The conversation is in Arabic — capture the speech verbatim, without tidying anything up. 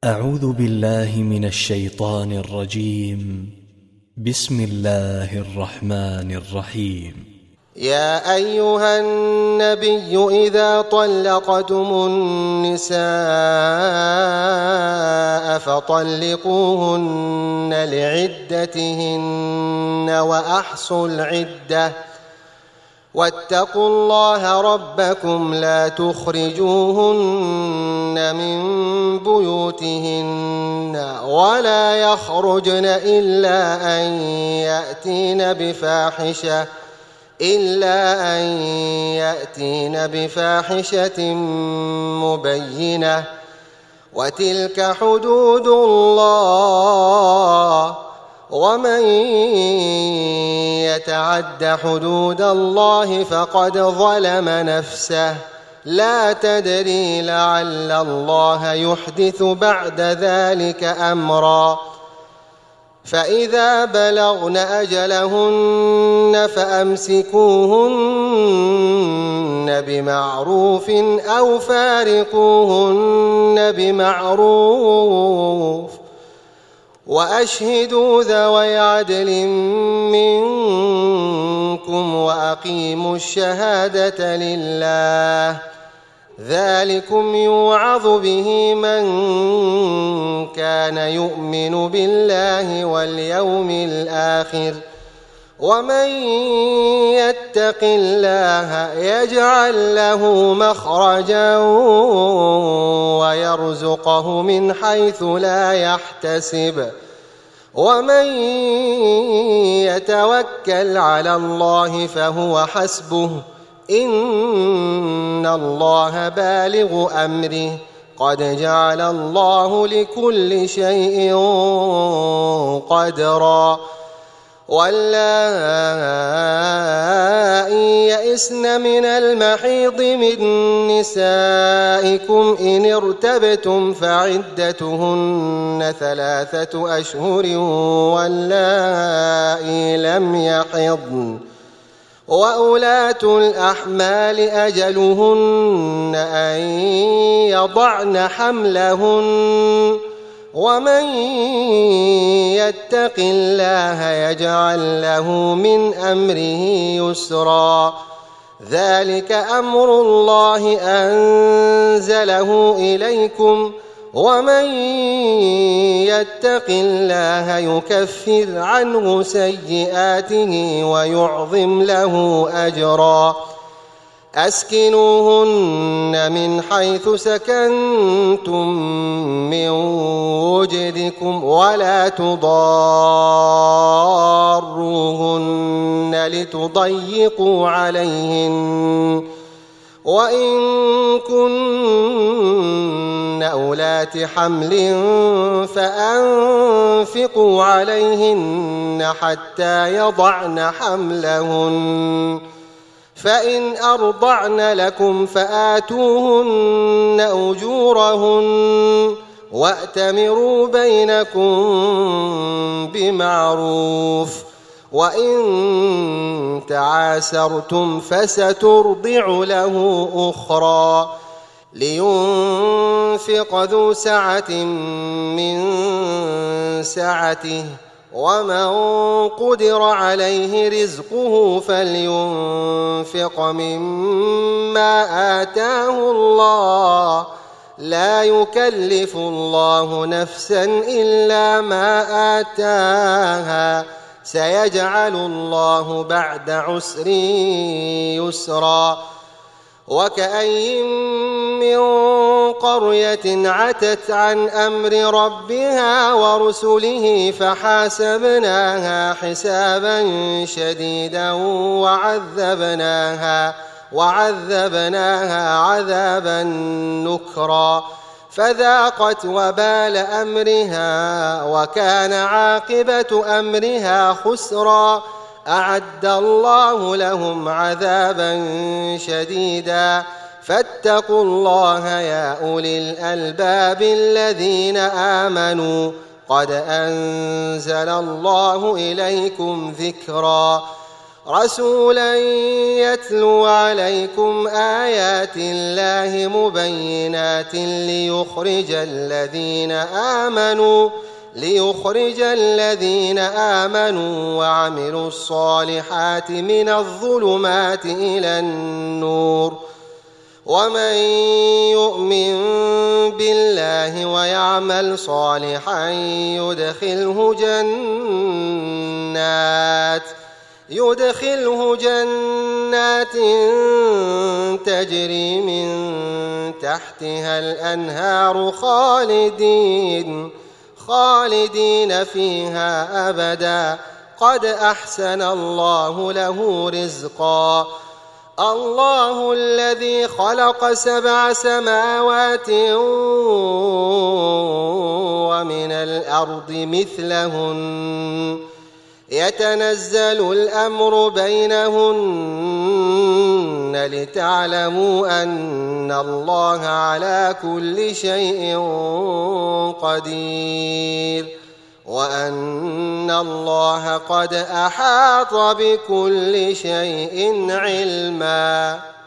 أعوذ بالله من الشيطان الرجيم. بسم الله الرحمن الرحيم. يا أيها النبي إذا طلقتم النساء فطلقوهن لعدتهن وأحصوا العدة واتقوا الله ربكم لا تخرجوهن من بيوتهن ولا يخرجن إلا أن يأتين بفاحشة إلا أن يأتين بفاحشة مبينة وتلك حدود الله ومن يتعد حدود الله فقد ظلم نفسه لا تدري لعل الله يحدث بعد ذلك أمرا فإذا بلغن أجلهن فأمسكوهن بمعروف أو فارقوهن بمعروف وأشهدوا ذوي عدل منكم وأقيموا الشهادة لله ذلكم يوعظ به من كان يؤمن بالله واليوم الآخر ومن يتق الله يجعل له مخرجا ويرزقه من حيث لا يحتسب ومن يتوكل على الله فهو حسبه إن الله بالغ أمره قد جعل الله لكل شيء قدرا واللائي يئسن من المحيض من نسائكم إن ارتبتم فعدتهن ثلاثة أشهر واللائي لم يحضن وأولاة الأحمال أجلهن أن يضعن حملهن ومن يتق الله يجعل له من أمره يسرا ذلك أمر الله أنزله إليكم ومن يتق الله يكفر عنه سيئاته ويعظم له أجرا أسكنوهن من حيث سكنتم من وجدكم ولا تضاروهن لتضيقوا عليهن وإن كن أولات حمل فأنفقوا عليهن حتى يضعن حملهن فإن أرضعن لكم فآتوهن أجورهن وأتمروا بينكم بمعروف وإن تعاسرتم فسترضع له أخرى لينفق ذو سعة من سعته ومن قدر عليه رزقه فلينفق مما آتاه الله لا يكلف الله نفسا إلا ما آتاها سيجعل الله بعد عسر يسرا وكأين من قرية عتت عن أمر ربها ورسله فحاسبناها حسابا شديدا وعذبناها وعذبناها عذابا نكرا فذاقت وبال أمرها وكان عاقبة أمرها خسرا أعد الله لهم عذابا شديدا فاتقوا الله يا أولي الألباب الذين آمنوا قد أنزل الله إليكم ذكرا رسولا يتلو عليكم آيات الله مبينات ليخرج الذين آمنوا ليخرج الذين آمنوا وعملوا الصالحات من الظلمات إلى النور ومن يؤمن بالله ويعمل صالحا يدخله جنات يدخله جنات تجري من تحتها الأنهار خالدين خالدين فيها أبدا قد أحسن الله له رزقا الله الذي خلق سبع سماوات ومن الأرض مثلهن يتنزل الأمر بينهن لتعلموا أن الله على كل شيء قدير وأن الله قد أحاط بكل شيء علما.